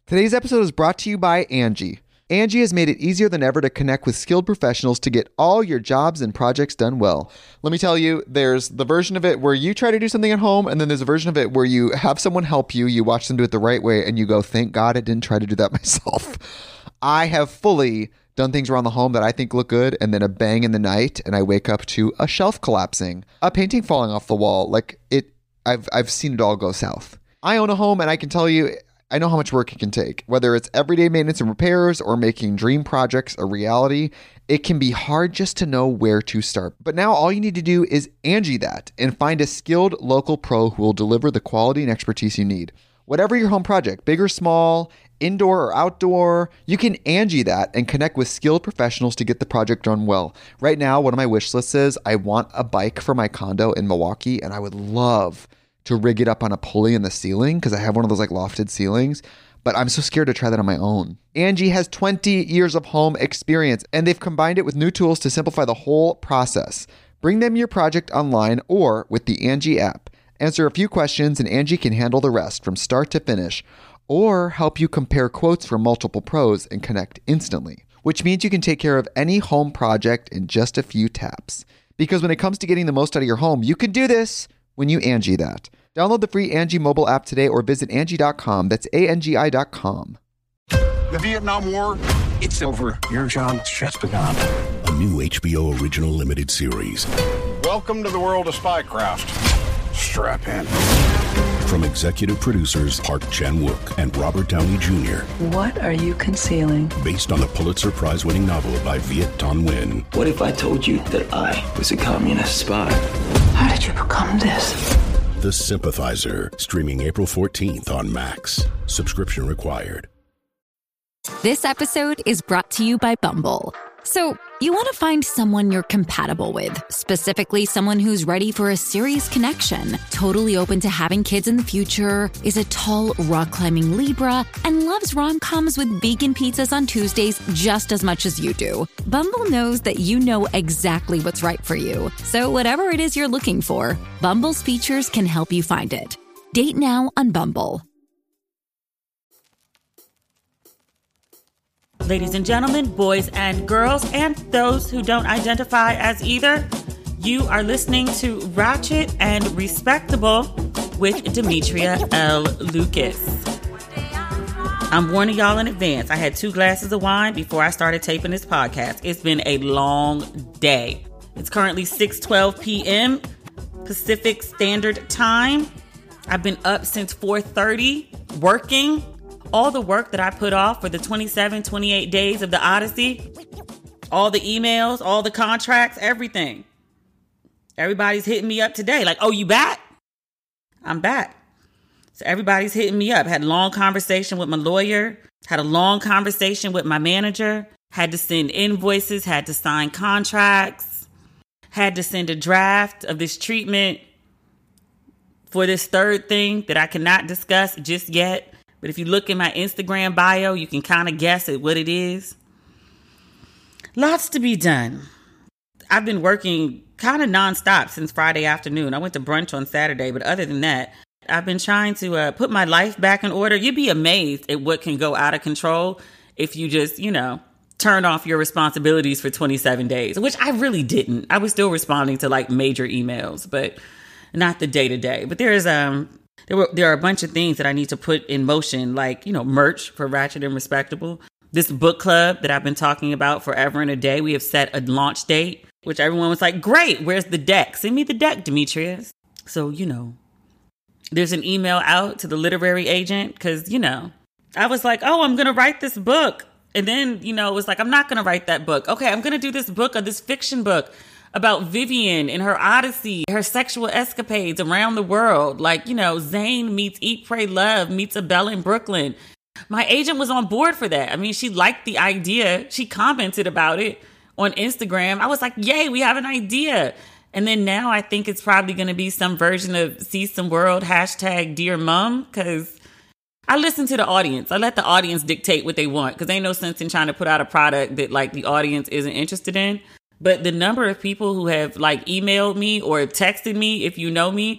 Today's episode is brought to you by Angie. Angie has made it easier than ever to connect with skilled professionals to get all your jobs and projects done well. Let me tell you, there's the version of it where you try to do something at home, and then there's a version of it where you have someone help you, you watch them do it the right way, and you go, thank God I didn't try to do that myself. I have fully done things around the home that I think look good, and then a bang in the night, and I wake up to a shelf collapsing, a painting falling off the wall. I've seen it all go south. I own a home, and I can tell you, I know how much work it can take. Whether it's everyday maintenance and repairs or making dream projects a reality, it can be hard just to know where to start. But now all you need to do is Angie that and find a skilled local pro who will deliver the quality and expertise you need. Whatever your home project, big or small, indoor or outdoor, you can Angie that and connect with skilled professionals to get the project done well. Right now, one of my wish lists is I want a bike for my condo in Milwaukee, and I would love to rig it up on a pulley in the ceiling because I have one of those like lofted ceilings, but I'm so scared to try that on my own. Angie has 20 years of home experience, and they've combined it with new tools to simplify the whole process. Bring them your project online or with the Angie app. Answer a few questions and Angie can handle the rest from start to finish, or help you compare quotes from multiple pros and connect instantly, which means you can take care of any home project in just a few taps. Because when it comes to getting the most out of your home, you can do this when you Angie that. Download the free Angie mobile app today or visit Angie.com. That's ANGI.com. The Vietnam War, it's over. Your job's just begun. A new HBO original limited series. Welcome to the world of spycraft. Strap in. From executive producers Park Chan-wook and Robert Downey Jr. What are you concealing? Based on the Pulitzer Prize-winning novel by Viet Thanh Nguyen. What if I told you that I was a communist spy? How did you become this? The Sympathizer, streaming April 14th on Max. Subscription required. This episode is brought to you by Bumble. So, you want to find someone you're compatible with, specifically someone who's ready for a serious connection, totally open to having kids in the future, is a tall, rock-climbing Libra, and loves rom-coms with vegan pizzas on Tuesdays just as much as you do. Bumble knows that you know exactly what's right for you. So whatever it is you're looking for, Bumble's features can help you find it. Date now on Bumble. Ladies and gentlemen, boys and girls, and those who don't identify as either, you are listening to Ratchet and Respectable with Demetria L. Lucas. I'm warning y'all in advance. I had 2 glasses of wine before I started taping this podcast. It's been a long day. It's currently 6:12 p.m. Pacific Standard Time. I've been up since 4:30 working. All the work that I put off for the 27, 28 days of the Odyssey, all the emails, all the contracts, everything. Everybody's hitting me up today like, oh, you back? I'm back. So everybody's hitting me up. Had a long conversation with my lawyer, had a long conversation with my manager, had to send invoices, had to sign contracts, had to send a draft of this treatment for this third thing that I cannot discuss just yet. But if you look in my Instagram bio, you can kind of guess at what it is. Lots to be done. I've been working kind of nonstop since Friday afternoon. I went to brunch on Saturday, but other than that, I've been trying to put my life back in order. You'd be amazed at what can go out of control if you just, turn off your responsibilities for 27 days, which I really didn't. I was still responding to like major emails, but not the day-to-day. But there are a bunch of things that I need to put in motion, like, merch for Ratchet and Respectable. This book club that I've been talking about forever and a day, we have set a launch date, which everyone was like, great, where's the deck? Send me the deck, Demetrius. So, there's an email out to the literary agent because, I was like, oh, I'm going to write this book. And then, it was like, I'm not going to write that book. Okay, I'm going to do this book, this fiction book about Vivian and her odyssey, her sexual escapades around the world. Like, Zane meets Eat, Pray, Love meets a Belle in Brooklyn. My agent was on board for that. I mean, she liked the idea. She commented about it on Instagram. I was like, yay, we have an idea. And then now I think it's probably going to be some version of See Some World, #Dear Mom, because I listen to the audience. I let the audience dictate what they want because ain't no sense in trying to put out a product that like the audience isn't interested in. But the number of people who have like emailed me or texted me, if you know me,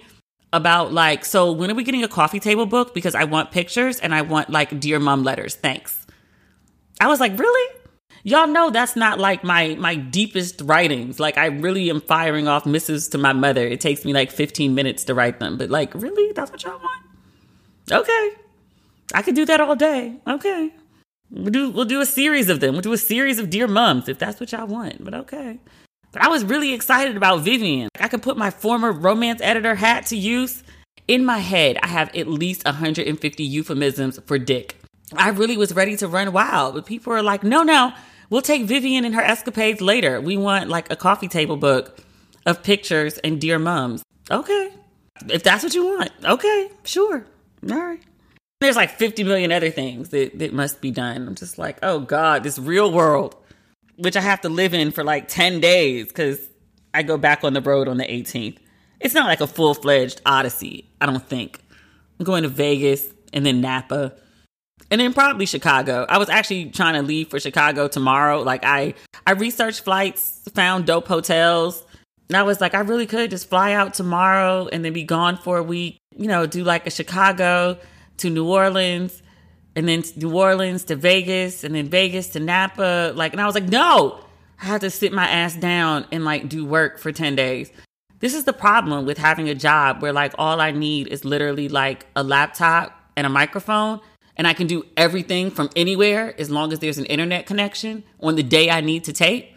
about like, so when are we getting a coffee table book? Because I want pictures and I want like Dear Mom letters. Thanks. I was like, really? Y'all know that's not like my deepest writings. Like I really am firing off missives to my mother. It takes me like 15 minutes to write them. But like, really? That's what y'all want? Okay. I could do that all day. Okay. We'll do a series of them. We'll do a series of Dear Moms if that's what y'all want. But okay. But I was really excited about Vivian. I could put my former romance editor hat to use. In my head, I have at least 150 euphemisms for dick. I really was ready to run wild, but people are like, no, we'll take Vivian and her escapades later. We want like a coffee table book of pictures and Dear Moms. Okay. If that's what you want. Okay, sure. All right. There's like 50 million other things that must be done. I'm just like, oh God, this real world, which I have to live in for like 10 days because I go back on the road on the 18th. It's not like a full-fledged odyssey, I don't think. I'm going to Vegas and then Napa and then probably Chicago. I was actually trying to leave for Chicago tomorrow. Like I researched flights, found dope hotels. And I was like, I really could just fly out tomorrow and then be gone for a week, do like a Chicago to New Orleans and then New Orleans to Vegas and then Vegas to Napa. And I was like, no, I had to sit my ass down and like do work for 10 days. This is the problem with having a job where like all I need is literally like a laptop and a microphone and I can do everything from anywhere as long as there's an internet connection on the day I need to tape.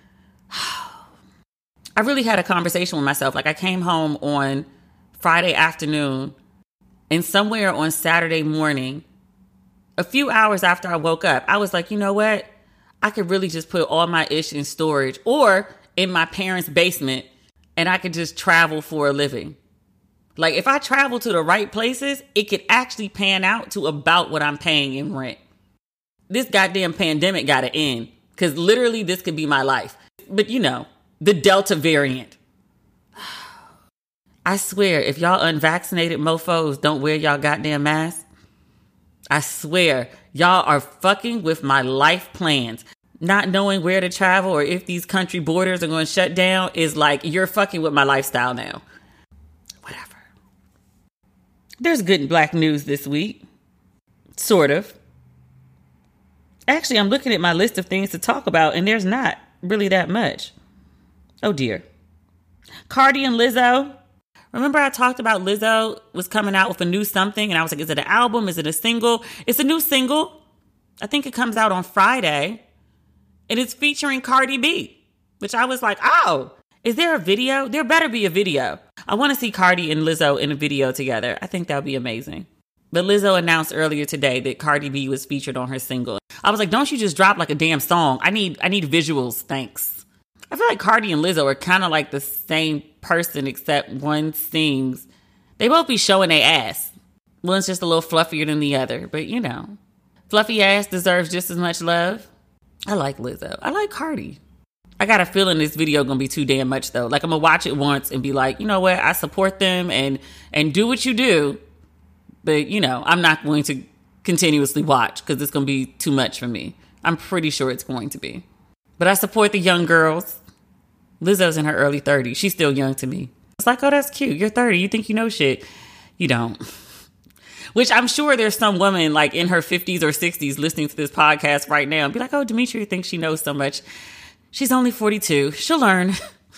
I really had a conversation with myself. Like I came home on Friday afternoon and somewhere on Saturday morning, a few hours after I woke up, I was like, you know what? I could really just put all my ish in storage or in my parents' basement and I could just travel for a living. Like if I travel to the right places, it could actually pan out to about what I'm paying in rent. This goddamn pandemic got to end because literally this could be my life. But the Delta variant. I swear, if y'all unvaccinated mofos don't wear y'all goddamn masks, I swear, y'all are fucking with my life plans. Not knowing where to travel or if these country borders are going to shut down is like, you're fucking with my lifestyle now. Whatever. There's good Black news this week. Sort of. Actually, I'm looking at my list of things to talk about and there's not really that much. Oh dear. Cardi and Lizzo. Remember I talked about Lizzo was coming out with a new something and I was like, is it an album? Is it a single? It's a new single. I think it comes out on Friday. And it's featuring Cardi B, which I was like, oh, is there a video? There better be a video. I want to see Cardi and Lizzo in a video together. I think that would be amazing. But Lizzo announced earlier today that Cardi B was featured on her single. I was like, don't you just drop like a damn song? I need visuals, thanks. I feel like Cardi and Lizzo are kind of like the same person, except one seems, they both be showing their ass. One's just a little fluffier than the other, but fluffy ass deserves just as much love. I like Lizzo. I like Cardi. I got a feeling this video gonna be too damn much though. Like I'm gonna watch it once and be like, you know what? I support them and do what you do. But I'm not going to continuously watch because it's gonna be too much for me. I'm pretty sure it's going to be. But I support the young girls. Lizzo's in her early 30s. She's still young to me. It's like, oh, that's cute. You're 30. You think you know shit. You don't. Which I'm sure there's some woman like in her 50s or 60s listening to this podcast right now and be like, oh, Demetria thinks she knows so much. She's only 42. She'll learn.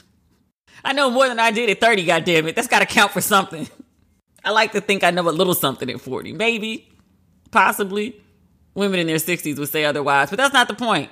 I know more than I did at 30, goddammit. That's got to count for something. I like to think I know a little something at 40. Maybe. Possibly. Women in their 60s would say otherwise, but that's not the point.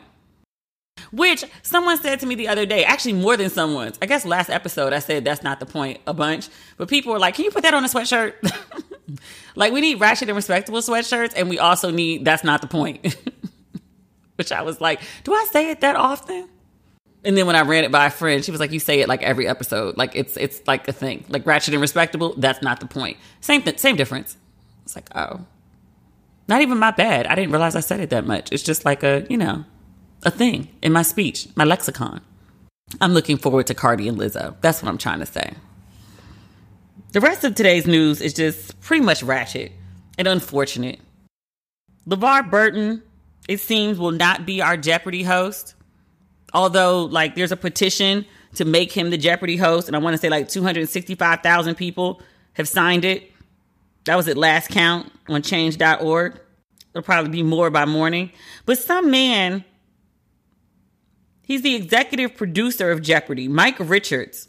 Which someone said to me the other day, actually more than someone. I guess last episode I said that's not the point a bunch, but people were like, can you put that on a sweatshirt? Like we need ratchet and respectable sweatshirts and we also need that's not the point. Which I was like, do I say it that often? And then when I ran it by a friend, she was like, you say it like every episode. Like it's like a thing. Like ratchet and respectable, that's not the point. Same difference. It's like, oh. Not even my bad. I didn't realize I said it that much. It's just like a thing in my speech, my lexicon. I'm looking forward to Cardi and Lizzo. That's what I'm trying to say. The rest of today's news is just pretty much ratchet and unfortunate. LeVar Burton, it seems, will not be our Jeopardy host. Although, there's a petition to make him the Jeopardy host. And I want to say, 265,000 people have signed it. That was at last count on change.org. There'll probably be more by morning. But some man, he's the executive producer of Jeopardy, Mike Richards.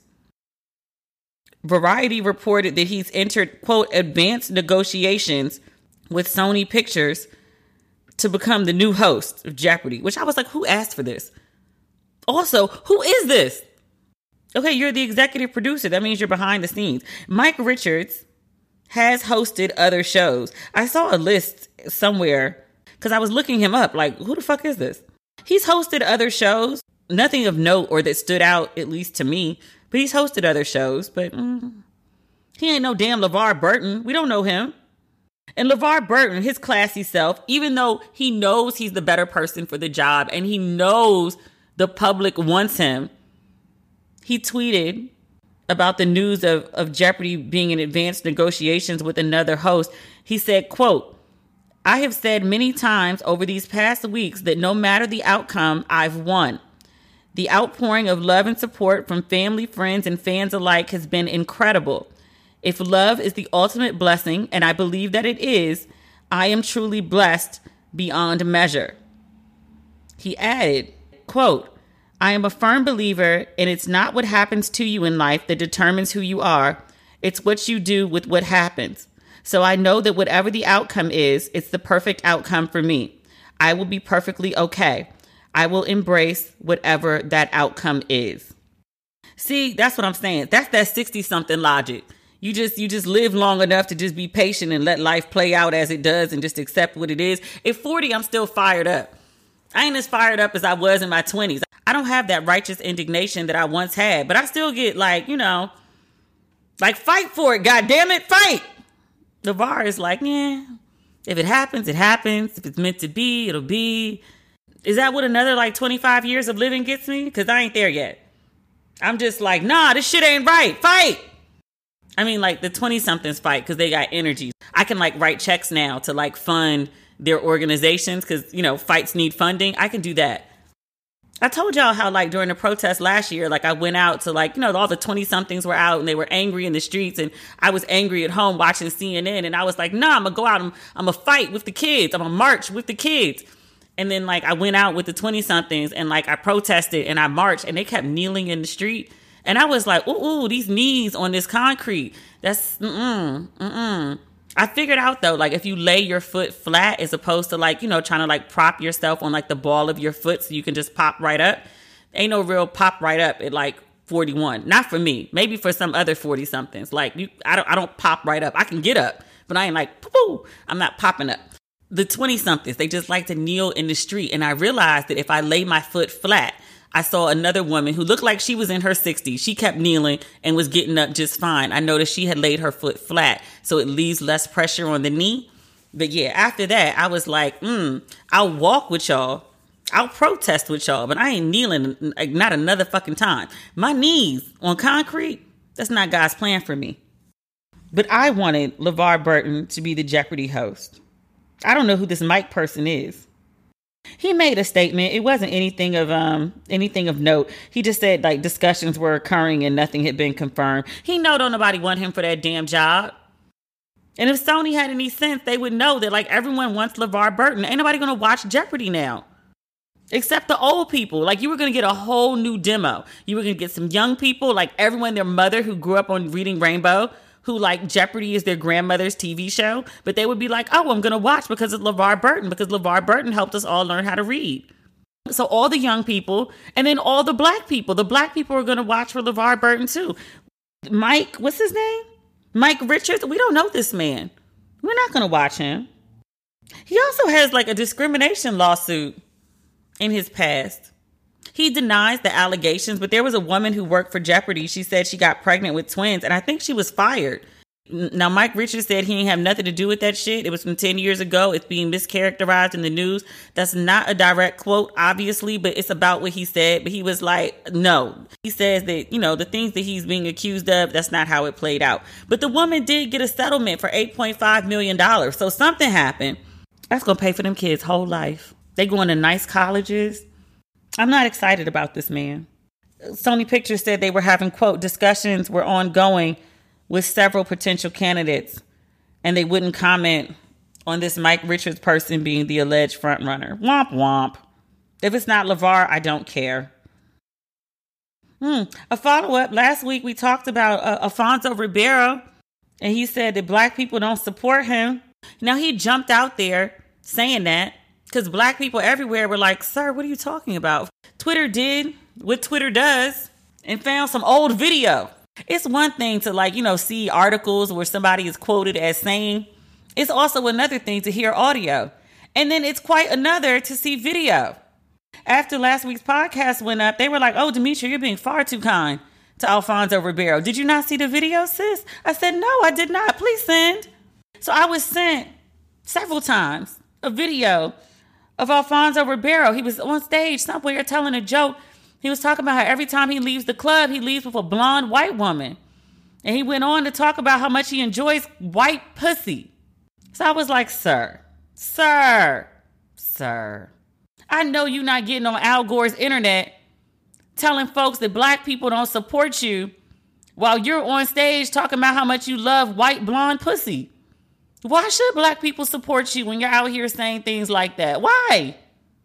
Variety reported that he's entered, quote, advanced negotiations with Sony Pictures to become the new host of Jeopardy, which I was like, who asked for this? Also, who is this? Okay, you're the executive producer. That means you're behind the scenes. Mike Richards has hosted other shows. I saw a list somewhere because I was looking him up. Like, who the fuck is this? He's hosted other shows. Nothing of note or that stood out, at least to me. But he's hosted other shows. But he ain't no damn LeVar Burton. We don't know him. And LeVar Burton, his classy self, even though he knows he's the better person for the job and he knows the public wants him, he tweeted about the news of Jeopardy being in advanced negotiations with another host. He said, quote, I have said many times over these past weeks that no matter the outcome, I've won. The outpouring of love and support from family, friends, and fans alike has been incredible. If love is the ultimate blessing, and I believe that it is, I am truly blessed beyond measure. He added, quote, I am a firm believer, and it's not what happens to you in life that determines who you are. It's what you do with what happens. So I know that whatever the outcome is, it's the perfect outcome for me. I will be perfectly okay. I will embrace whatever that outcome is. See, that's what I'm saying. That's that 60-something logic. You just live long enough to just be patient and let life play out as it does and just accept what it is. At 40, I'm still fired up. I ain't as fired up as I was in my 20s. I don't have that righteous indignation that I once had, but I still get like, fight for it, goddammit, fight. LeVar is like, yeah, if it happens, it happens. If it's meant to be, it'll be. Is that what another 25 years of living gets me? Because I ain't there yet. I'm just like, nah, this shit ain't right. Fight. I mean, the 20-somethings fight because they got energy. I can write checks now to fund their organizations because, fights need funding. I can do that. I told y'all how during the protest last year, I went out to all the 20-somethings were out and they were angry in the streets and I was angry at home watching CNN and I was like, nah, I'm going to go out. I'm going to fight with the kids. I'm going to march with the kids. And then I went out with the 20-somethings and I protested and I marched and they kept kneeling in the street. And I was like, ooh, these knees on this concrete. That's, I figured out though, if you lay your foot flat as opposed to trying to prop yourself on the ball of your foot so you can just pop right up. Ain't no real pop right up at 41. Not for me. Maybe for some other 40-somethings. I don't pop right up. I can get up, but I ain't poo. I'm not popping up. The 20-somethings, they just like to kneel in the street. And I realized that if I lay my foot flat, I saw another woman who looked like she was in her 60s. She kept kneeling and was getting up just fine. I noticed she had laid her foot flat, so it leaves less pressure on the knee. But yeah, after that, I was like, I'll walk with y'all. I'll protest with y'all, but I ain't kneeling not another fucking time. My knees on concrete, that's not God's plan for me. But I wanted LeVar Burton to be the Jeopardy host. I don't know who this Mike person is. He made a statement. It wasn't anything of note. He just said discussions were occurring and nothing had been confirmed. He know don't nobody want him for that damn job. And if Sony had any sense, they would know that everyone wants LeVar Burton. Ain't nobody gonna watch Jeopardy now. Except the old people. You were gonna get a whole new demo. You were gonna get some young people, everyone, their mother who grew up on Reading Rainbow, who Jeopardy is their grandmother's TV show, but they would be like, oh, I'm going to watch because of LeVar Burton, because LeVar Burton helped us all learn how to read. So all the young people, and then all the black people are going to watch for LeVar Burton too. Mike, what's his name? Mike Richards. We don't know this man. We're not going to watch him. He also has a discrimination lawsuit in his past. He denies the allegations, but there was a woman who worked for Jeopardy. She said she got pregnant with twins, and I think she was fired. Now, Mike Richards said he didn't have nothing to do with that shit. It was from 10 years ago. It's being mischaracterized in the news. That's not a direct quote, obviously, but it's about what he said. But he was like, no. He says that, the things that he's being accused of, that's not how it played out. But the woman did get a settlement for $8.5 million. So something happened. That's going to pay for them kids' whole life. They going to nice colleges. I'm not excited about this man. Sony Pictures said they were having, quote, discussions were ongoing with several potential candidates, and they wouldn't comment on this Mike Richards person being the alleged frontrunner. Womp womp. If it's not LeVar, I don't care. A follow-up. Last week we talked about Alfonso Ribeiro, and he said that black people don't support him. Now he jumped out there saying that because black people everywhere were like, sir, what are you talking about? Twitter did what Twitter does and found some old video. It's one thing to see articles where somebody is quoted as saying. It's also another thing to hear audio. And then it's quite another to see video. After last week's podcast went up, they were like, oh, Demetria, you're being far too kind to Alfonso Ribeiro. Did you not see the video, sis? I said, no, I did not. Please send. So I was sent several times a video of Alfonso Ribeiro. He was on stage somewhere telling a joke. He was talking about how every time he leaves the club, he leaves with a blonde white woman. And he went on to talk about how much he enjoys white pussy. So I was like, sir, I know you're not getting on Al Gore's internet telling folks that black people don't support you while you're on stage talking about how much you love white blonde pussy. Why should black people support you when you're out here saying things like that? Why?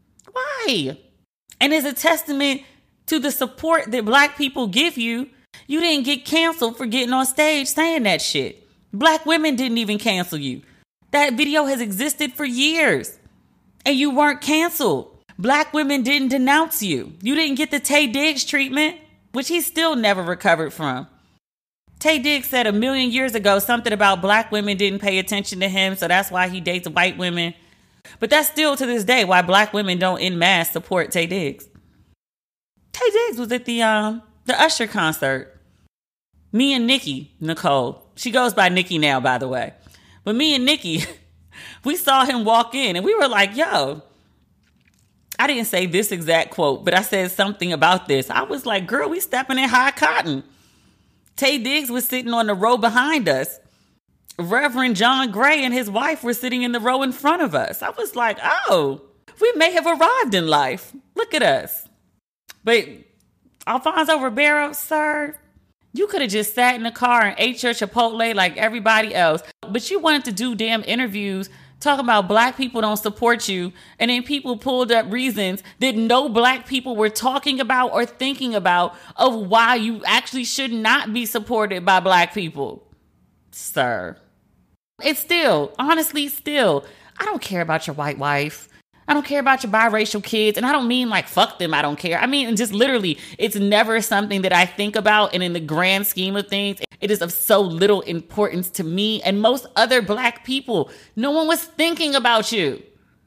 And as a testament to the support that black people give you, you didn't get canceled for getting on stage saying that shit. Black women didn't even cancel you. That video has existed for years and you weren't canceled. Black women didn't denounce you. You didn't get the Taye Diggs treatment, which he still never recovered from. Taye Diggs said 1,000,000 years ago something about black women didn't pay attention to him, so that's why he dates white women. But that's still to this day why black women don't en masse support Taye Diggs. Taye Diggs was at the Usher concert. Me and Nikki, Nicole, she goes by Nikki now, by the way. But me and Nikki, we saw him walk in and we were like, yo, I didn't say this exact quote, but I said something about this. I was like, girl, we stepping in high cotton. Taye Diggs was sitting on the row behind us. Reverend John Gray and his wife were sitting in the row in front of us. I was like, oh, we may have arrived in life. Look at us. But Alfonso Ribeiro, sir, you could have just sat in the car and ate your Chipotle like everybody else. But you wanted to do damn interviews talking about black people don't support you. And then people pulled up reasons that no black people were talking about or thinking about of why you actually should not be supported by black people. Sir. It's still, honestly, I don't care about your white wife. I don't care about your biracial kids. And I don't mean like, fuck them, I don't care. I mean, just literally, it's never something that I think about. And in the grand scheme of things, it is of so little importance to me and most other black people. No one was thinking about you.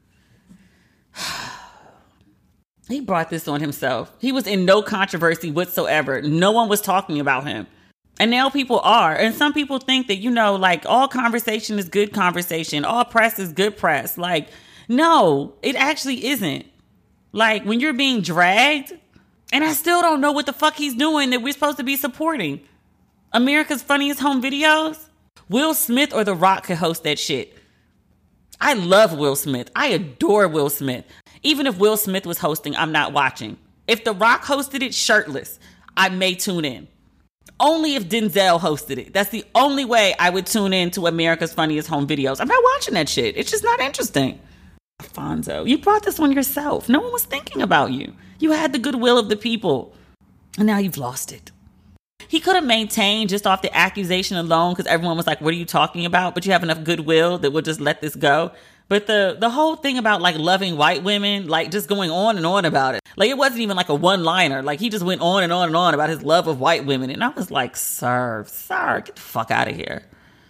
He brought this on himself. He was in no controversy whatsoever. No one was talking about him. And now people are. And some people think that, like all conversation is good conversation. All press is good press. Like, no, it actually isn't. Like when you're being dragged, and I still don't know what the fuck he's doing that we're supposed to be supporting. America's Funniest Home Videos? Will Smith or The Rock could host that shit. I love Will Smith. I adore Will Smith. Even if Will Smith was hosting, I'm not watching. If The Rock hosted it shirtless, I may tune in. Only if Denzel hosted it. That's the only way I would tune in to America's Funniest Home Videos. I'm not watching that shit. It's just not interesting. Alfonso, you brought this on yourself. No one was thinking about you. You had the goodwill of the people. And now you've lost it. He could have maintained just off the accusation alone because everyone was like, what are you talking about? But you have enough goodwill that we'll just let this go. But the whole thing about like loving white women, like just going on and on about it. Like it wasn't even like a one-liner. Like he just went on and on and on about his love of white women. And I was like, sir, get the fuck out of here.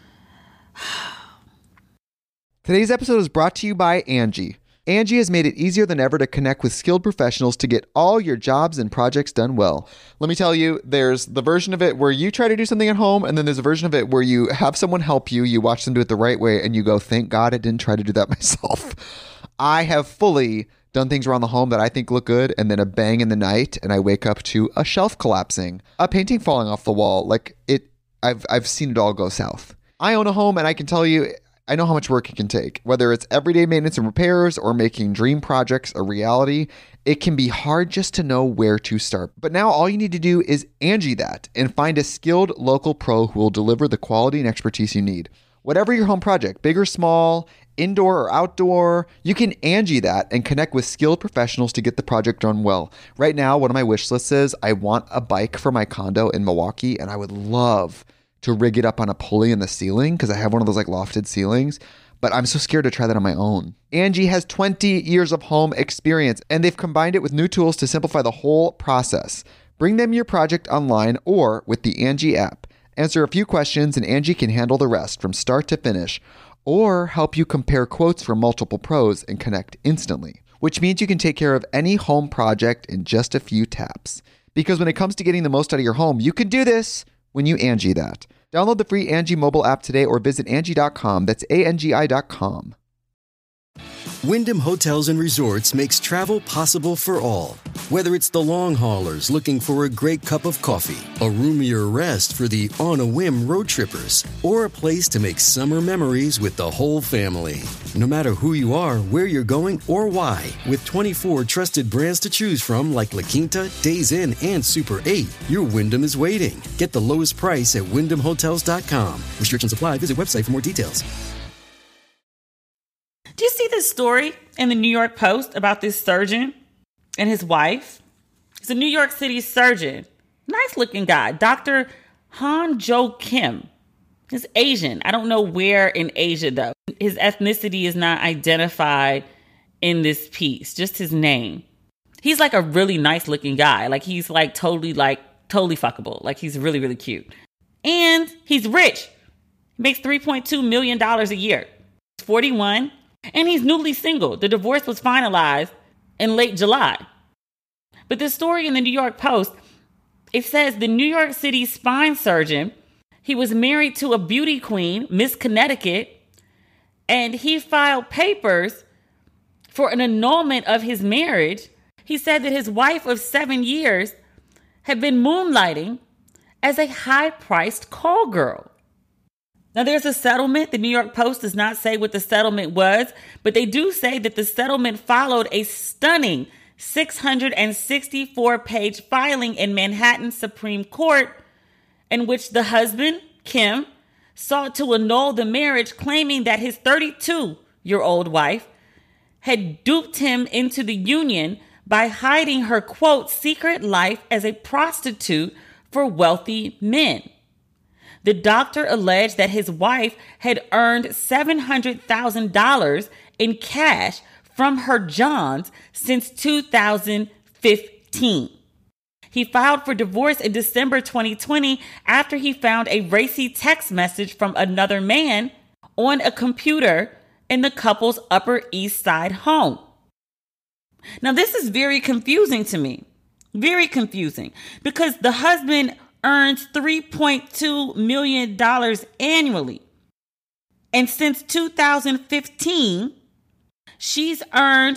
Today's episode is brought to you by Angie. Angie has made it easier than ever to connect with skilled professionals to get all your jobs and projects done well. Let me tell you, there's the version of it where you try to do something at home, and then there's a version of it where you have someone help you, you watch them do it the right way, and you go, thank God I didn't try to do that myself. I have fully done things around the home that I think look good, and then a bang in the night, and I wake up to a shelf collapsing, a painting falling off the wall. Like I've seen it all go south. I own a home, and I can tell you, I know how much work it can take. Whether it's everyday maintenance and repairs or making dream projects a reality, it can be hard just to know where to start. But now all you need to do is Angie that and find a skilled local pro who will deliver the quality and expertise you need. Whatever your home project, big or small, indoor or outdoor, you can Angie that and connect with skilled professionals to get the project done well. Right now, one of my wish lists is I want a bike for my condo in Milwaukee, and I would love to rig it up on a pulley in the ceiling because I have one of those like lofted ceilings, but I'm so scared to try that on my own. Angie has 20 years of home experience, and they've combined it with new tools to simplify the whole process. Bring them your project online or with the Angie app. Answer a few questions and Angie can handle the rest from start to finish, or help you compare quotes from multiple pros and connect instantly, which means you can take care of any home project in just a few taps. Because when it comes to getting the most out of your home, you can do this when you Angie that. Download the free Angie mobile app today or visit Angie.com. That's ANGI.com. Wyndham Hotels and Resorts makes travel possible for all. Whether it's the long haulers looking for a great cup of coffee, a roomier rest for the on-a-whim road trippers, or a place to make summer memories with the whole family. No matter who you are, where you're going, or why, with 24 trusted brands to choose from like La Quinta, Days Inn, and Super 8, your Wyndham is waiting. Get the lowest price at WyndhamHotels.com. Restrictions apply. Visit website for more details. Do you see this story in the New York Post about this surgeon and his wife? He's a New York City surgeon. Nice looking guy. Dr. Han Jo Kim. He's Asian. I don't know where in Asia though. His ethnicity is not identified in this piece, just his name. He's like a really nice looking guy. Like he's totally fuckable. Like he's really, really cute. And he's rich. He makes $3.2 million a year. He's 41. And he's newly single. The divorce was finalized in late July. But this story in the New York Post, it says the New York City spine surgeon, he was married to a beauty queen, Miss Connecticut, and he filed papers for an annulment of his marriage. He said that his wife of 7 years had been moonlighting as a high-priced call girl. Now, there's a settlement. The New York Post does not say what the settlement was, but they do say that the settlement followed a stunning 664-page filing in Manhattan Supreme Court in which the husband, Kim, sought to annul the marriage, claiming that his 32-year-old wife had duped him into the union by hiding her, quote, secret life as a prostitute for wealthy men. The doctor alleged that his wife had earned $700,000 in cash from her Johns since 2015. He filed for divorce in December 2020 after he found a racy text message from another man on a computer in the couple's Upper East Side home. Now, this is very confusing to me. Very confusing because the husband earns $3.2 million annually. And since 2015, she's earned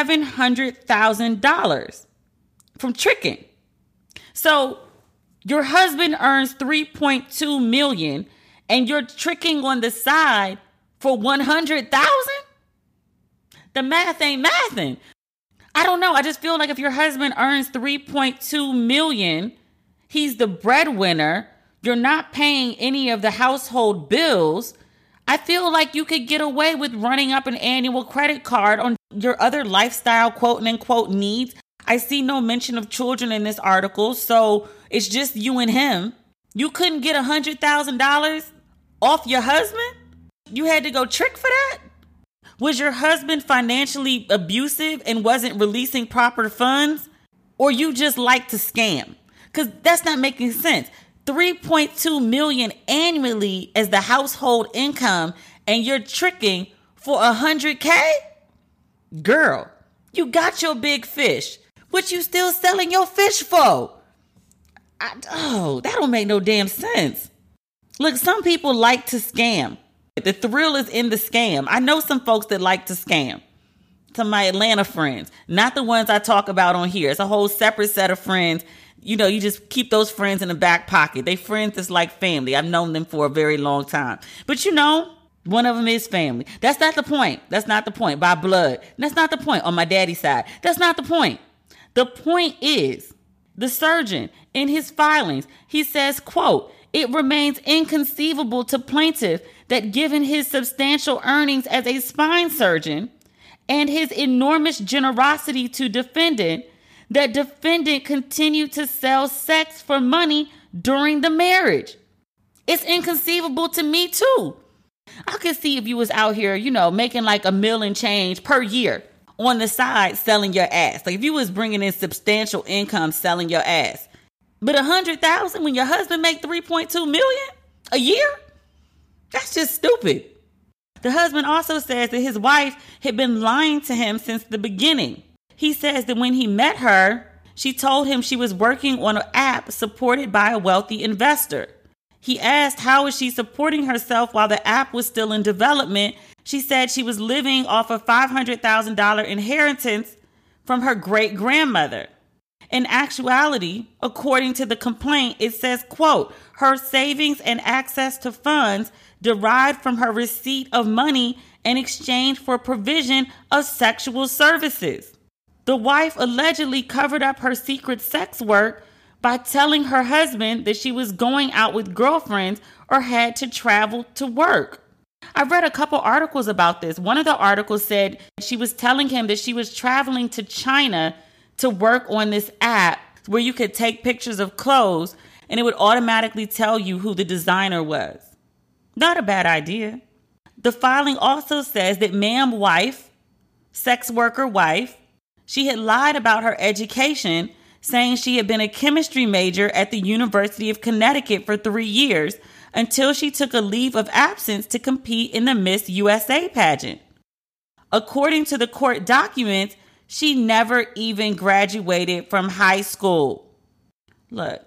$700,000 from tricking. So your husband earns $3.2 million and you're tricking on the side for $100,000? The math ain't mathing. I don't know. I just feel like if your husband earns $3.2 million, he's the breadwinner, you're not paying any of the household bills, I feel like you could get away with running up an annual credit card on your other lifestyle quote unquote needs. I see no mention of children in this article, so it's just you and him. You couldn't get $100,000 off your husband? You had to go trick for that? Was your husband financially abusive and wasn't releasing proper funds? Or you just like to scam? Because that's not making sense. $3.2 million annually as the household income, and you're tricking for $100K? Girl, you got your big fish. What you still selling your fish for? That don't make no damn sense. Look, some people like to scam. The thrill is in the scam. I know some folks that like to scam. To my Atlanta friends, not the ones I talk about on here. It's a whole separate set of friends. You know, you just keep those friends in the back pocket. They friends that's like family. I've known them for a very long time. But you know, One of them is family. That's not the point. That's not the point. By blood. That's not the point. On my daddy's side. That's not the point. The point is, the surgeon, in his filings, he says, quote, "It remains inconceivable to plaintiff that given his substantial earnings as a spine surgeon and his enormous generosity to defendant, that defendant continued to sell sex for money during the marriage." It's inconceivable to me too. I could see if you was out here, making like $1 million change per year on the side selling your ass. Like if you was bringing in substantial income selling your ass. But $100,000 when your husband make $3.2 million a year? That's just stupid. The husband also says that his wife had been lying to him since the beginning. He says that when he met her, she told him she was working on an app supported by a wealthy investor. He asked how is she supporting herself while the app was still in development. She said she was living off a $500,000 inheritance from her great-grandmother. In actuality, according to the complaint, it says, quote, "Her savings and access to funds derived from her receipt of money in exchange for provision of sexual services." The wife allegedly covered up her secret sex work by telling her husband that she was going out with girlfriends or had to travel to work. I read a couple articles about this. One of the articles said she was telling him that she was traveling to China to work on this app where you could take pictures of clothes and it would automatically tell you who the designer was. Not a bad idea. The filing also says that ma'am wife, sex worker wife, she had lied about her education, saying she had been a chemistry major at the University of Connecticut for 3 years until she took a leave of absence to compete in the Miss USA pageant. According to the court documents, she never even graduated from high school. Look,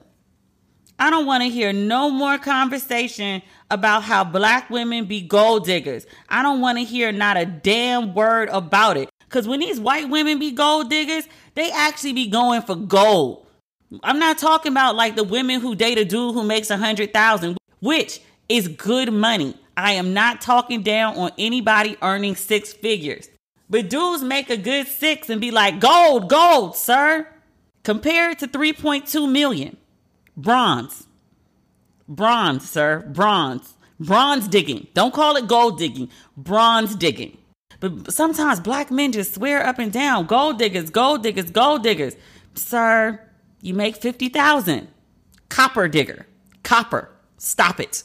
I don't want to hear no more conversation about how black women be gold diggers. I don't want to hear not a damn word about it. Because when these white women be gold diggers, they actually be going for gold. I'm not talking about like the women who date a dude who makes $100,000, which is good money. I am not talking down on anybody earning 6 figures. But dudes make a good 6 and be like, gold, gold, sir. Compared to 3.2 million. Bronze, sir, bronze. Bronze digging. Don't call it gold digging. Bronze digging. But sometimes black men just swear up and down, gold diggers, gold diggers, gold diggers. Sir, you make $50,000. Copper digger. Copper. Stop it.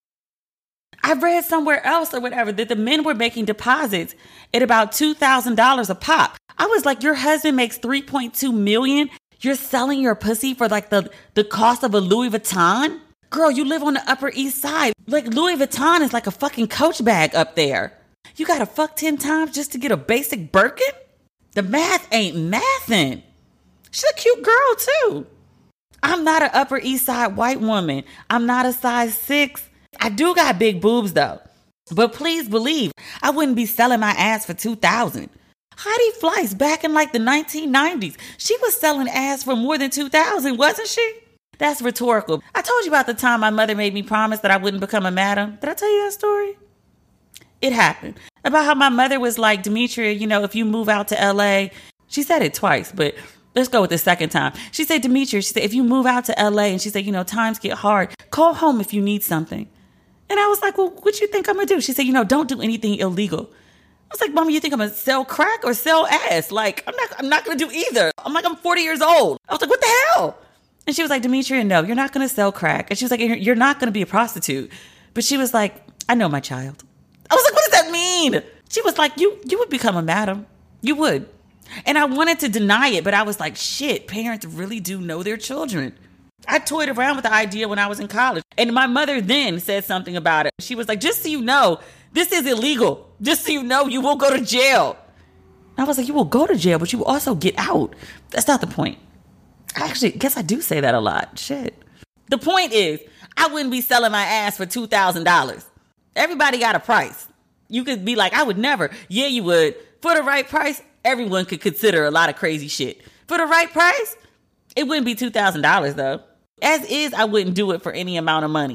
I read somewhere else or whatever that the men were making deposits at about $2,000 a pop. I was like, your husband makes $3.2 million. You're selling your pussy for like the cost of a Louis Vuitton? Girl, you live on the Upper East Side. Like Louis Vuitton is like a fucking Coach bag up there. You gotta fuck 10 times just to get a basic Birkin? The math ain't mathin'. She's a cute girl too. I'm not an Upper East Side white woman. I'm not a size 6. I do got big boobs though. But please believe, I wouldn't be selling my ass for $2,000. Heidi Fleiss back in like the 1990s. She was selling ass for more than $2,000, wasn't she? That's rhetorical. I told you about the time my mother made me promise that I wouldn't become a madam. Did I tell you that story? It happened. About how my mother was like, Demetria, if you move out to LA, she said it twice, but let's go with the second time. She said, Demetria, she said, if you move out to LA, and she said, times get hard, call home if you need something. And I was like, well, what you think I'm going to do? She said, don't do anything illegal. I was like, Mama, you think I'm going to sell crack or sell ass? Like, I'm not going to do either. I'm 40 years old. I was like, what the hell? And she was like, Demetria, no, you're not going to sell crack. And she was like, you're not going to be a prostitute. But she was like, I know my child. I was like, what does that mean? She was like, you would become a madam. You would. And I wanted to deny it, but I was like, shit, parents really do know their children. I toyed around with the idea when I was in college. And my mother then said something about it. She was like, just so you know, this is illegal. Just so you know, you will go to jail. And I was like, you will go to jail, but you will also get out. That's not the point. I actually guess I do say that a lot. Shit. The point is, I wouldn't be selling my ass for $2,000. Everybody got a price. You could be like, I would never. Yeah, you would. For the right price, everyone could consider a lot of crazy shit. For the right price, it wouldn't be $2,000 though. As is, I wouldn't do it for any amount of money.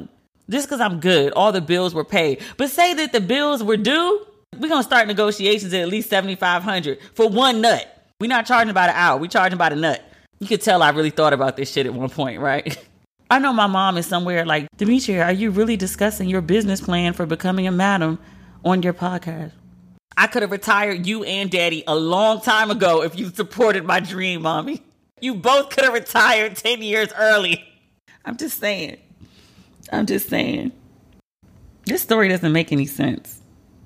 Just because I'm good, all the bills were paid. But say that the bills were due, we're going to start negotiations at least $7,500 for one nut. We're not charging by the hour. We're charging by the nut. You could tell I really thought about this shit at one point, right? I know my mom is somewhere like, Demetria, are you really discussing your business plan for becoming a madam on your podcast? I could have retired you and Daddy a long time ago if you supported my dream, Mommy. You both could have retired 10 years early. I'm just saying. This story doesn't make any sense.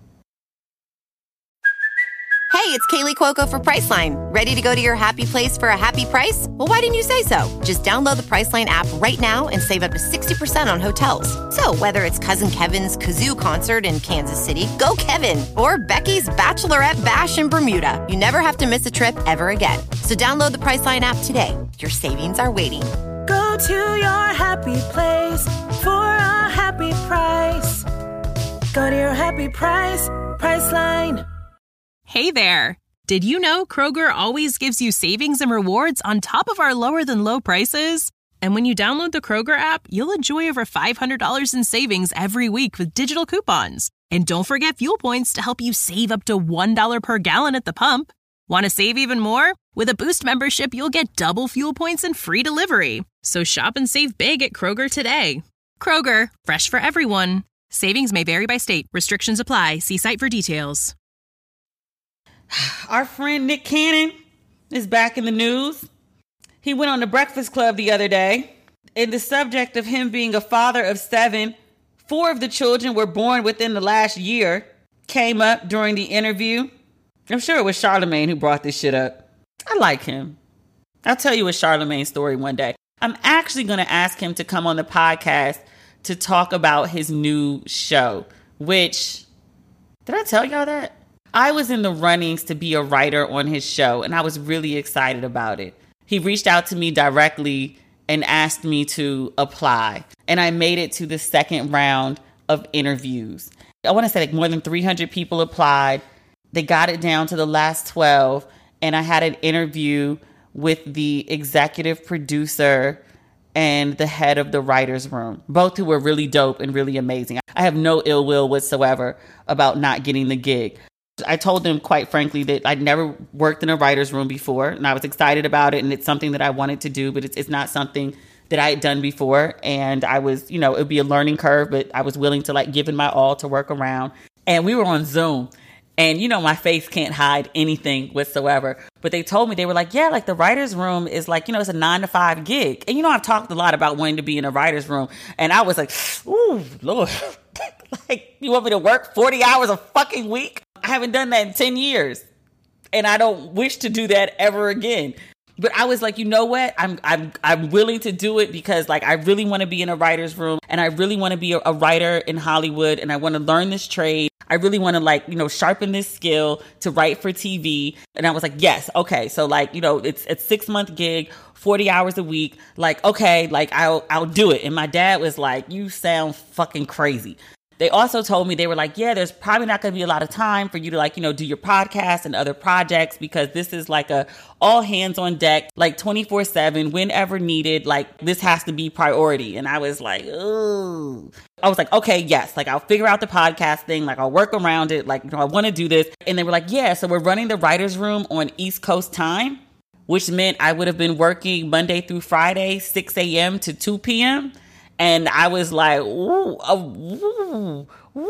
Hey, it's Kaylee Cuoco for Priceline. Ready to go to your happy place for a happy price? Well, why didn't you say so? Just download the Priceline app right now and save up to 60% on hotels. So whether it's Cousin Kevin's Kazoo Concert in Kansas City, go Kevin, or Becky's Bachelorette Bash in Bermuda, you never have to miss a trip ever again. So download the Priceline app today. Your savings are waiting. Go to your happy place for a happy price. Go to your happy price, Priceline. Hey there. Did you know Kroger always gives you savings and rewards on top of our lower than low prices? And when you download the Kroger app, you'll enjoy over $500 in savings every week with digital coupons. And don't forget fuel points to help you save up to $1 per gallon at the pump. Want to save even more? With a Boost membership, you'll get double fuel points and free delivery. So shop and save big at Kroger today. Kroger, fresh for everyone. Savings may vary by state. Restrictions apply. See site for details. Our friend Nick Cannon is back in the news. He went on the Breakfast Club the other day, and the subject of him being a father of 7, 4 of the children were born within the last year, came up during the interview. I'm sure it was Charlamagne who brought this shit up. I like him. I'll tell you a Charlamagne story one day. I'm actually going to ask him to come on the podcast to talk about his new show, which, did I tell y'all that? I was in the runnings to be a writer on his show, and I was really excited about it. He reached out to me directly and asked me to apply, and I made it to the second round of interviews. I want to say like more than 300 people applied. They got it down to the last 12, and I had an interview with the executive producer and the head of the writer's room, both who were really dope and really amazing. I have no ill will whatsoever about not getting the gig. I told them, quite frankly, that I'd never worked in a writer's room before, and I was excited about it, and it's something that I wanted to do, but it's not something that I had done before, and I was, it would be a learning curve, but I was willing to give it my all to work around. And we were on Zoom, and my face can't hide anything whatsoever. But they told me, they were like, yeah, the writer's room is it's a 9-to-5 gig. And I've talked a lot about wanting to be in a writer's room, and I was like, ooh, Lord, you want me to work 40 hours a fucking week? I haven't done that in 10 years, and I don't wish to do that ever again. But I was like, you know what? I'm willing to do it because I really want to be in a writer's room, and I really want to be a writer in Hollywood, and I want to learn this trade. I really want to sharpen this skill to write for TV. And I was like, yes, okay. So it's a 6-month gig, 40 hours a week. Okay, I'll do it. And my dad was like, you sound fucking crazy. They also told me, they were like, yeah, there's probably not going to be a lot of time for you to do your podcast and other projects, because this is a all hands on deck, 24/7, whenever needed. This has to be priority. And I was like, ooh. I was like, okay, yes, I'll figure out the podcast thing. I'll work around it. I want to do this. And they were like, yeah, so we're running the writer's room on East Coast time, which meant I would have been working Monday through Friday, 6 a.m. to 2 p.m. And I was like, ooh,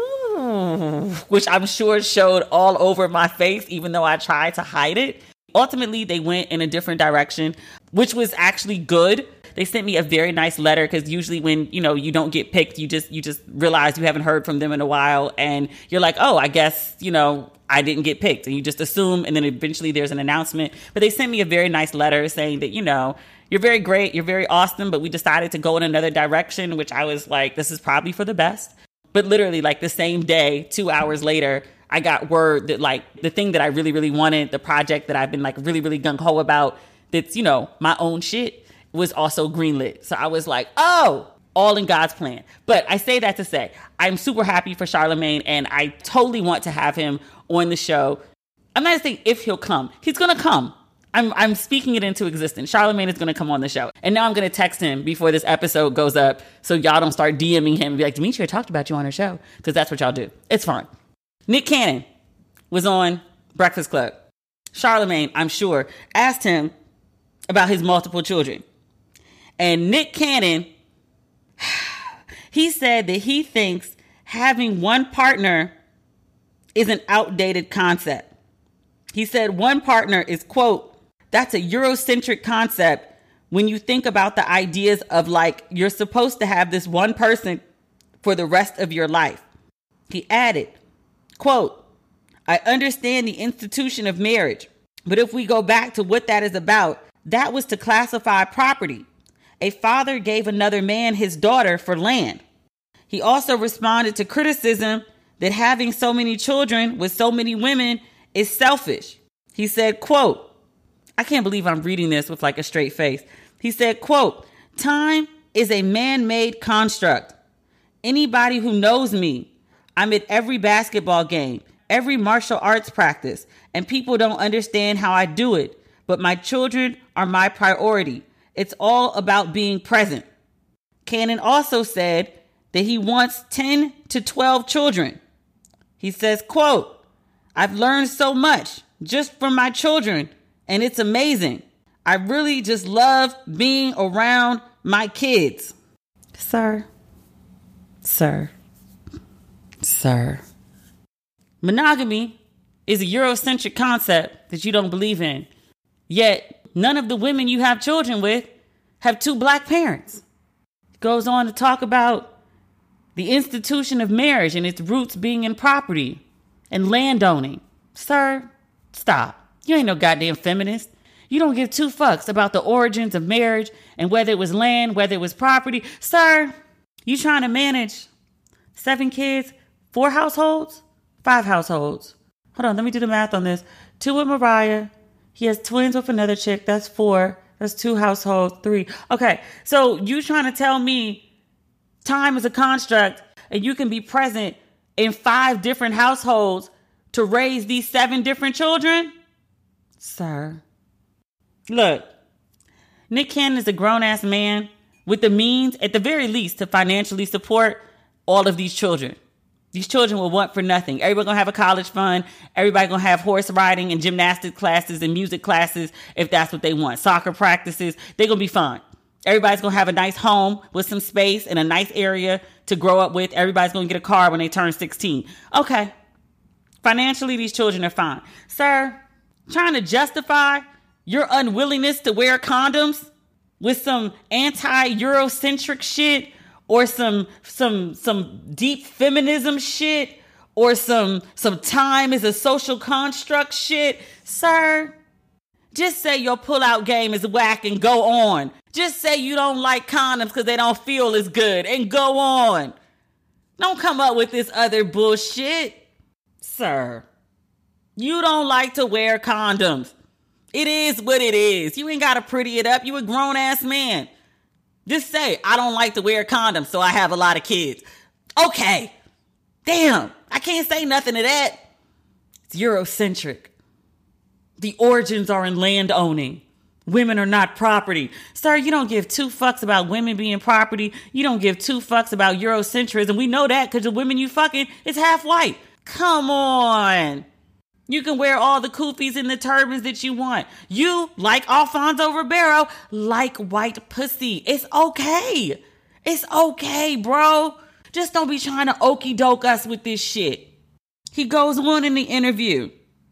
which I'm sure showed all over my face, even though I tried to hide it. Ultimately, they went in a different direction, which was actually good. They sent me a very nice letter, because usually when, you don't get picked, you just realize you haven't heard from them in a while, and you're like, oh, I guess, I didn't get picked, and you just assume, and then eventually there's an announcement. But they sent me a very nice letter saying that, you're very great, you're very awesome, but we decided to go in another direction, which I was like, this is probably for the best. But literally, the same day, 2 hours later, I got word that the thing that I really, really wanted, the project that I've been really, really gung-ho about, that's, my own shit, was also greenlit. So I was like, oh, all in God's plan. But I say that to say, I'm super happy for Charlamagne, and I totally want to have him on the show. I'm not saying if he'll come. He's going to come. I'm speaking it into existence. Charlamagne is going to come on the show. And now I'm going to text him before this episode goes up so y'all don't start DMing him and be like, Demetria talked about you on her show. Because that's what y'all do. It's fine. Nick Cannon was on Breakfast Club. Charlamagne, I'm sure, asked him about his multiple children. And Nick Cannon, he said that he thinks having one partner is an outdated concept. He said one partner is, quote, that's a Eurocentric concept when you think about the ideas of like you're supposed to have this one person for the rest of your life. He added, quote, I understand the institution of marriage, but if we go back to what that is about, that was to classify property. A father gave another man his daughter for land. He also responded to criticism that having so many children with so many women is selfish. He said, quote, I can't believe I'm reading this with like a straight face. He said, quote, time is a man-made construct. Anybody who knows me, I'm at every basketball game, every martial arts practice, and people don't understand how I do it. But my children are my priority. It's all about being present. Cannon also said that he wants 10 to 12 children. He says, quote, I've learned so much just from my children, and it's amazing. I really just love being around my kids. Sir. Monogamy is a Eurocentric concept that you don't believe in. Yet, none of the women you have children with have 2 black parents. It goes on to talk about the institution of marriage and its roots being in property and landowning. Sir, stop. You ain't no goddamn feminist. You don't give 2 fucks about the origins of marriage and whether it was land, whether it was property. Sir, you trying to manage 7 kids, 4 households, 5 households. Hold on, let me do the math on this. 2 with Mariah. He has twins with another chick. That's 4. That's 2 households, 3. Okay, so you trying to tell me time is a construct and you can be present in 5 different households to raise these 7 different children? Sir. Look, Nick Cannon is a grown-ass man with the means, at the very least, to financially support all of these children. These children will want for nothing. Everybody gonna have a college fund. Everybody gonna have horse riding and gymnastics classes and music classes if that's what they want. Soccer practices. They're gonna be fine. Everybody's gonna have a nice home with some space and a nice area to grow up with. Everybody's gonna get a car when they turn 16. Okay. Financially, these children are fine. Sir, trying to justify your unwillingness to wear condoms with some anti-Eurocentric shit or some deep feminism shit or some time is a social construct shit. Sir, just say your pullout game is whack and go on. Just say you don't like condoms because they don't feel as good and go on. Don't come up with this other bullshit. Sir, you don't like to wear condoms. It is what it is. You ain't got to pretty it up. You a grown-ass man. Just say, I don't like to wear condoms, so I have a lot of kids. Okay. Damn, I can't say nothing to that. It's Eurocentric. The origins are in land owning. Women are not property. Sir, you don't give 2 fucks about women being property. You don't give 2 fucks about Eurocentrism. We know that because the women you fucking is half white. Come on. You can wear all the kufis and the turbans that you want. You, like Alfonso Ribeiro, like white pussy. It's okay. It's okay, bro. Just don't be trying to okey doke us with this shit. He goes on in the interview.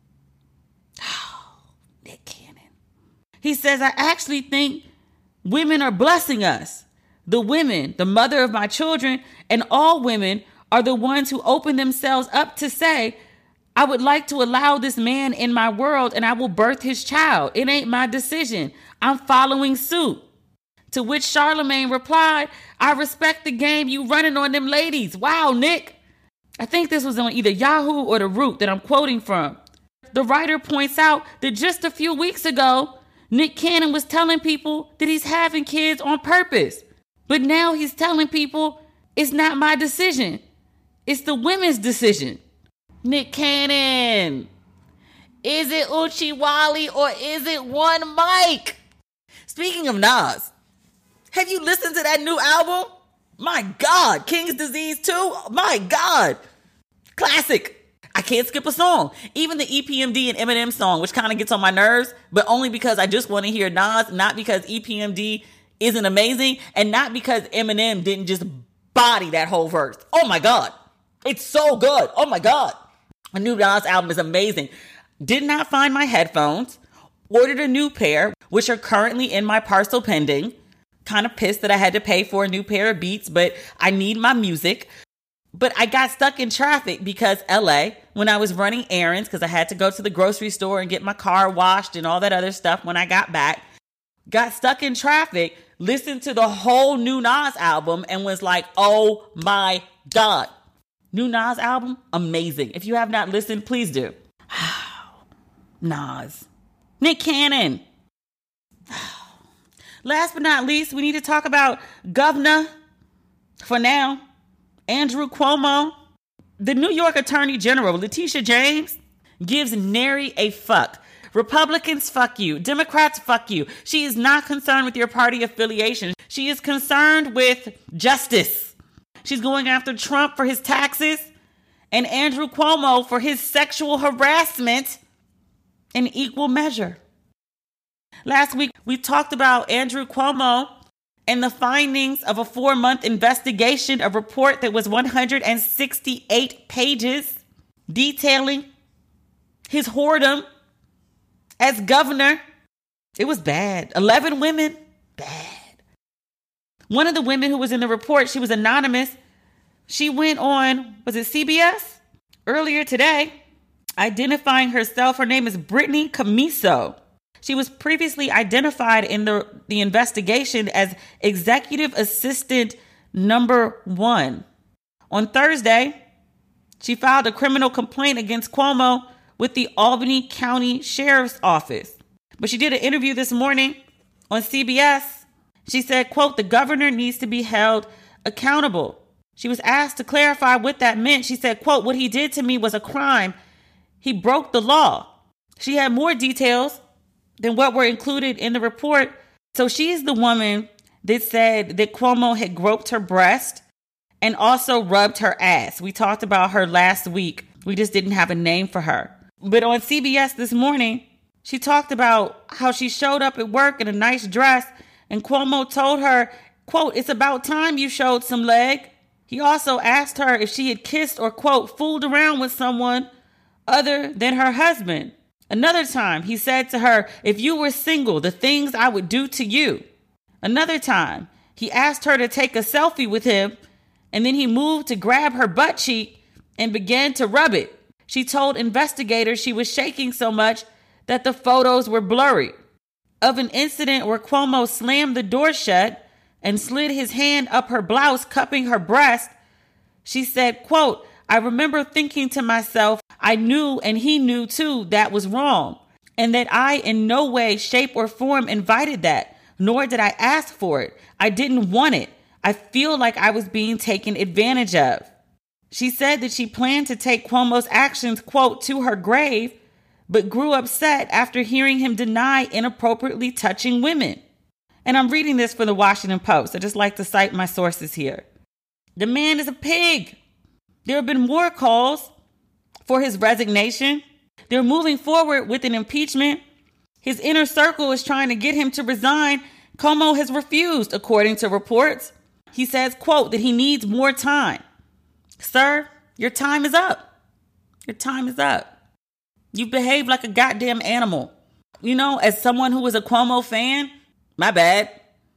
Oh, Nick Cannon. He says, I actually think women are blessing us. The women, the mother of my children, and all women are the ones who open themselves up to say, I would like to allow this man in my world and I will birth his child. It ain't my decision. I'm following suit. To which Charlamagne replied, I respect the game you running on them ladies. Wow, Nick. I think this was on either Yahoo or The Root that I'm quoting from. The writer points out that just a few weeks ago, Nick Cannon was telling people that he's having kids on purpose. But now he's telling people it's not my decision. It's the women's decision. Nick Cannon, Is it Uchi Wally or is it One Mike? Speaking of Nas, have you listened to that new album? My God, King's Disease 2? My God. Classic. I can't skip a song. Even the EPMD and Eminem song, which kind of gets on my nerves, but only because I just want to hear Nas, not because EPMD isn't amazing, and not because Eminem didn't just body that whole verse. Oh my God. It's so good. Oh my God. A new Nas album is amazing. Did not find my headphones. Ordered a new pair, which are currently in my parcel pending. Kind of pissed that I had to pay for a new pair of Beats, but I need my music. But I got stuck in traffic because LA, when I was running errands, because I had to go to the grocery store and get my car washed and all that other stuff when I got back, got stuck in traffic, listened to the whole new Nas album and was like, oh my God. New Nas album, amazing. If you have not listened, please do. Nas. Nick Cannon. Last but not least, we need to talk about Governor, for now, Andrew Cuomo. The New York Attorney General, Letitia James, gives nary a fuck. Republicans, fuck you. Democrats, fuck you. She is not concerned with your party affiliation. She is concerned with justice. She's going after Trump for his taxes and Andrew Cuomo for his sexual harassment in equal measure. Last week, we talked about Andrew Cuomo and the findings of a 4-month investigation, a report that was 168 pages detailing his whoredom as governor. It was bad. 11 women, bad. One of the women who was in the report, she was anonymous. She went on, was it CBS? Earlier today, identifying herself. Her name is Brittany Camiso. She was previously identified in the investigation as Executive Assistant Number 1. On Thursday, she filed a criminal complaint against Cuomo with the Albany County Sheriff's Office. But she did an interview this morning on CBS. She said, quote, the governor needs to be held accountable. She was asked to clarify what that meant. She said, quote, what he did to me was a crime. He broke the law. She had more details than what were included in the report. So she's the woman that said that Cuomo had groped her breast and also rubbed her ass. We talked about her last week. We just didn't have a name for her. But on CBS this morning, she talked about how she showed up at work in a nice dress and Cuomo told her, quote, it's about time you showed some leg. He also asked her if she had kissed or, quote, fooled around with someone other than her husband. Another time, he said to her, if you were single, the things I would do to you. Another time, he asked her to take a selfie with him, and then he moved to grab her butt cheek and began to rub it. She told investigators she was shaking so much that the photos were blurry. Of an incident where Cuomo slammed the door shut and slid his hand up her blouse, cupping her breast, she said, quote, I remember thinking to myself, I knew and he knew too that was wrong, and that I in no way, shape, or form invited that, nor did I ask for it. I didn't want it. I feel like I was being taken advantage of. She said that she planned to take Cuomo's actions, quote, to her grave, but grew upset after hearing him deny inappropriately touching women. And I'm reading this for the Washington Post. I just like to cite my sources here. The man is a pig. There have been more calls for his resignation. They're moving forward with an impeachment. His inner circle is trying to get him to resign. Cuomo has refused, according to reports. He says, quote, that he needs more time. Sir, your time is up. Your time is up. You behave like a goddamn animal. You know, as someone who was a Cuomo fan, my bad.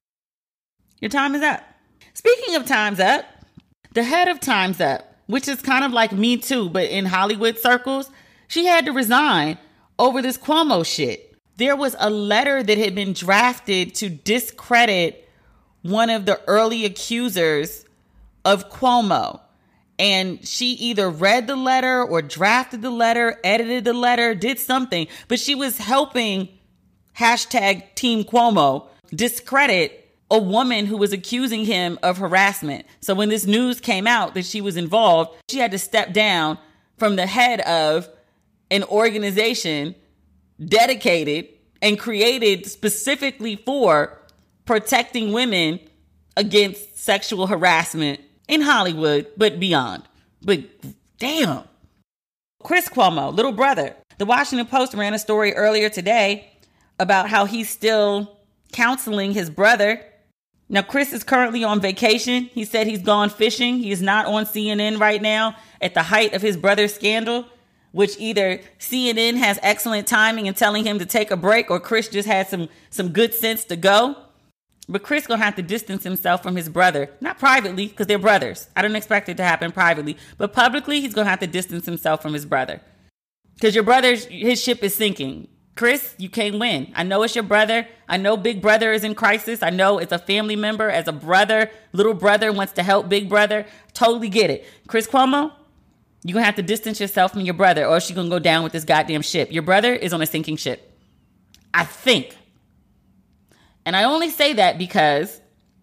Your time is up. Speaking of time's up, the head of Time's Up, which is kind of like Me Too, but in Hollywood circles, she had to resign over this Cuomo shit. There was a letter that had been drafted to discredit one of the early accusers of Cuomo. And she either read the letter or drafted the letter, edited the letter, did something. But she was helping hashtag Team Cuomo discredit a woman who was accusing him of harassment. So when this news came out that she was involved, she had to step down from the head of an organization dedicated and created specifically for protecting women against sexual harassment in Hollywood, but beyond. But damn. Chris Cuomo, little brother. The Washington Post ran a story earlier today about how he's still counseling his brother. Now, Chris is currently on vacation. He said he's gone fishing. He is not on CNN right now at the height of his brother's scandal, which either CNN has excellent timing in telling him to take a break, or Chris just had some good sense to go. But Chris going to have to distance himself from his brother. Not privately, because they're brothers. I don't expect it to happen privately. But publicly, he's going to have to distance himself from his brother. Because your brother's, his ship is sinking. Chris, you can't win. I know it's your brother. I know Big Brother is in crisis. I know it's a family member. As a brother, little brother wants to help Big Brother. Totally get it. Chris Cuomo, you're going to have to distance yourself from your brother, or else you're going to go down with this goddamn ship. Your brother is on a sinking ship. I think. And I only say that because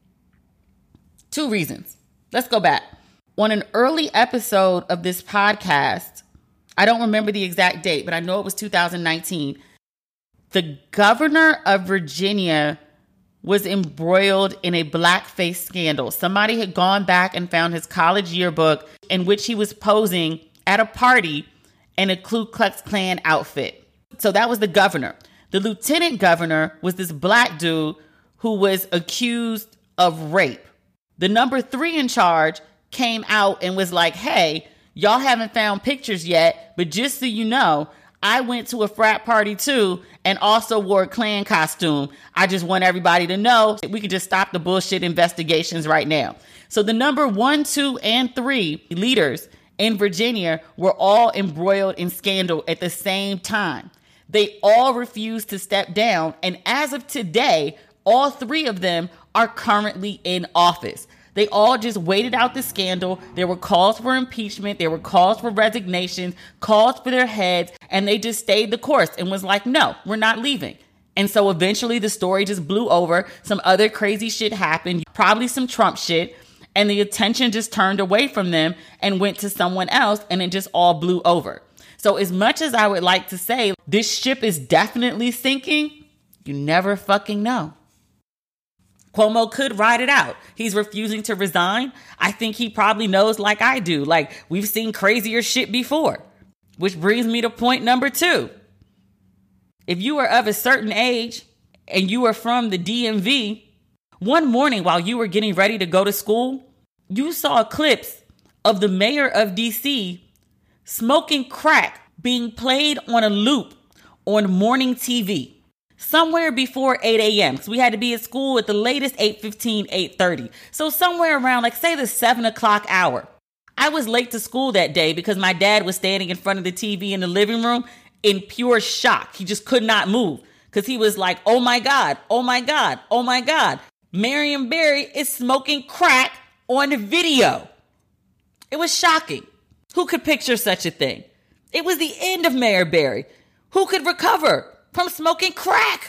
2 reasons. Let's go back. On an early episode of this podcast, I don't remember the exact date, but I know it was 2019. The governor of Virginia was embroiled in a blackface scandal. Somebody had gone back and found his college yearbook in which he was posing at a party in a Ku Klux Klan outfit. So that was the governor. The lieutenant governor was this black dude who was accused of rape. The number 3 in charge came out and was like, hey, y'all haven't found pictures yet, but just so you know, I went to a frat party too and also wore a Klan costume. I just want everybody to know we can just stop the bullshit investigations right now. So the number 1, 2, and 3 leaders in Virginia were all embroiled in scandal at the same time. They all refused to step down. And as of today, all 3 of them are currently in office. They all just waited out the scandal. There were calls for impeachment. There were calls for resignations, calls for their heads, and they just stayed the course and was like, no, we're not leaving. And so eventually the story just blew over. Some other crazy shit happened, probably some Trump shit, and the attention just turned away from them and went to someone else, and it just all blew over. So as much as I would like to say this ship is definitely sinking, you never fucking know. Cuomo could ride it out. He's refusing to resign. I think he probably knows, like I do, like we've seen crazier shit before. Which brings me to point number 2. If you are of a certain age and you are from the DMV, one morning while you were getting ready to go to school, you saw clips of the mayor of DC smoking crack being played on a loop on morning TV. Somewhere before 8 a.m. So we had to be at school at the latest 8:15, 8:30. So somewhere around, like, say the 7 o'clock hour. I was late to school that day because my dad was standing in front of the TV in the living room in pure shock. He just could not move because he was like, oh my God, oh my God, oh my God. Marion Barry is smoking crack on video. It was shocking. Who could picture such a thing? It was the end of Mayor Barry. Who could recover from smoking crack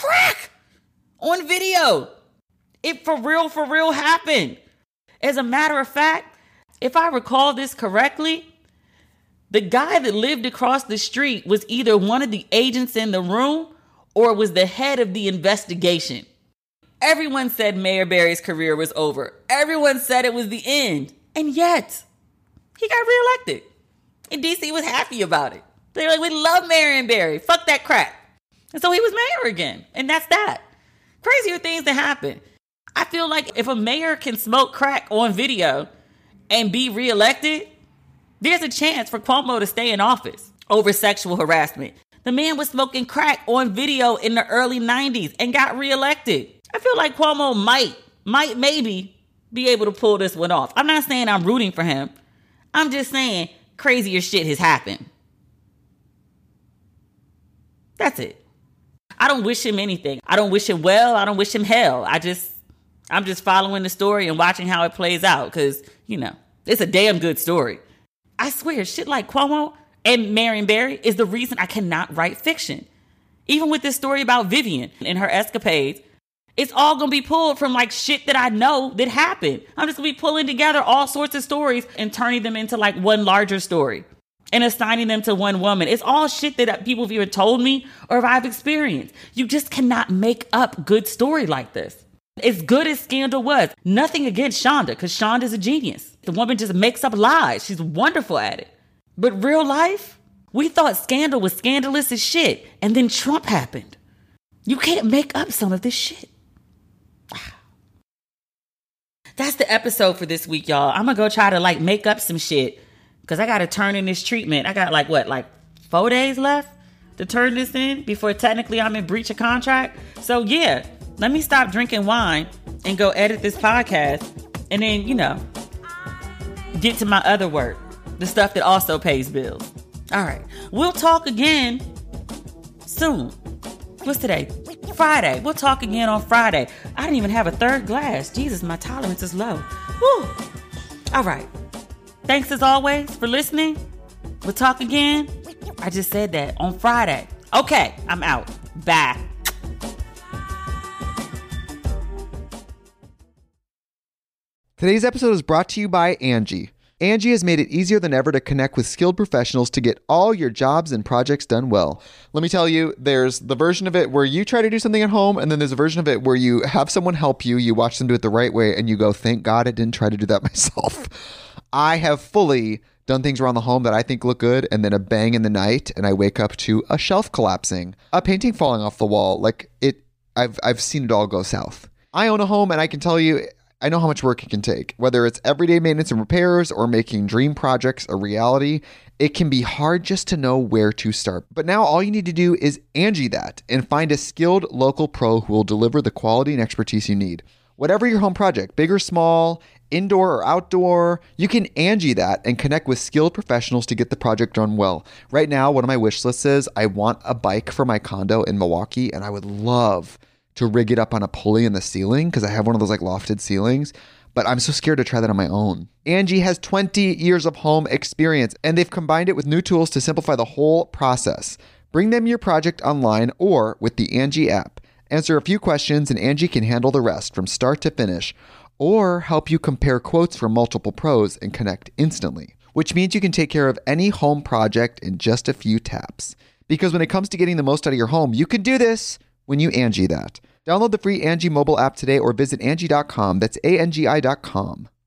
on video? It for real happened. As a matter of fact, if I recall this correctly, the guy that lived across the street was either one of the agents in the room or was the head of the investigation. Everyone said Mayor Barry's career was over. Everyone said it was the end. And yet, he got reelected. And DC was happy about it. They were like, we love Marion Barry. Fuck that crack. And so he was mayor again. And that's that. Crazier things that happen. I feel like if a mayor can smoke crack on video and be reelected, there's a chance for Cuomo to stay in office over sexual harassment. The man was smoking crack on video in the early 90s and got reelected. I feel like Cuomo might maybe be able to pull this one off. I'm not saying I'm rooting for him. I'm just saying crazier shit has happened. That's it. I don't wish him anything. I don't wish him well. I don't wish him hell. I'm just following the story and watching how it plays out because, you know, it's a damn good story. I swear, shit like Cuomo and Marion Barry is the reason I cannot write fiction. Even with this story about Vivian and her escapades, it's all going to be pulled from like shit that I know that happened. I'm just going to be pulling together all sorts of stories and turning them into like one larger story. and assigning them to one woman. It's all shit that people have either told me or I've experienced. You just cannot make up good story like this. As good as Scandal was, nothing against Shonda, because Shonda's a genius. The woman just makes up lies. She's wonderful at it. But real life, we thought Scandal was scandalous as shit, and then Trump happened. You can't make up some of this shit. That's the episode for this week, y'all. I'm gonna go try to make up some shit because I gotta turn in this treatment. I got 4 days left to turn this in before technically I'm in breach of contract. So yeah, let me stop drinking wine and go edit this podcast and then, get to my other work, the stuff that also pays bills. All right, we'll talk again soon. What's today? Friday. We'll talk again on Friday. I didn't even have a third glass. Jesus, my tolerance is low. Woo. All right. Thanks as always for listening. We'll talk again. I just said that on Friday. Okay, I'm out. Bye. Today's episode is brought to you by Angie. Angie has made it easier than ever to connect with skilled professionals to get all your jobs and projects done well. Let me tell you, there's the version of it where you try to do something at home, and then there's a version of it where you have someone help you, you watch them do it the right way, and you go, thank God I didn't try to do that myself. I have fully done things around the home that I think look good, and then a bang in the night, and I wake up to a shelf collapsing, a painting falling off the wall. I've seen it all go south. I own a home, and I can tell you, I know how much work it can take. Whether it's everyday maintenance and repairs or making dream projects a reality, it can be hard just to know where to start. But now all you need to do is Angie that and find a skilled local pro who will deliver the quality and expertise you need. Whatever your home project, big or small, indoor or outdoor, you can Angie that and connect with skilled professionals to get the project done well. Right now, one of my wish lists is I want a bike for my condo in Milwaukee, and I would love to rig it up on a pulley in the ceiling because I have one of those lofted ceilings, but I'm so scared to try that on my own. Angie has 20 years of home experience, and they've combined it with new tools to simplify the whole process. Bring them your project online or with the Angie app. Answer a few questions and Angie can handle the rest from start to finish, or help you compare quotes from multiple pros and connect instantly, which means you can take care of any home project in just a few taps. Because when it comes to getting the most out of your home, you can do this when you Angie that. Download the free Angie mobile app today or visit Angie.com. That's ANGI.com.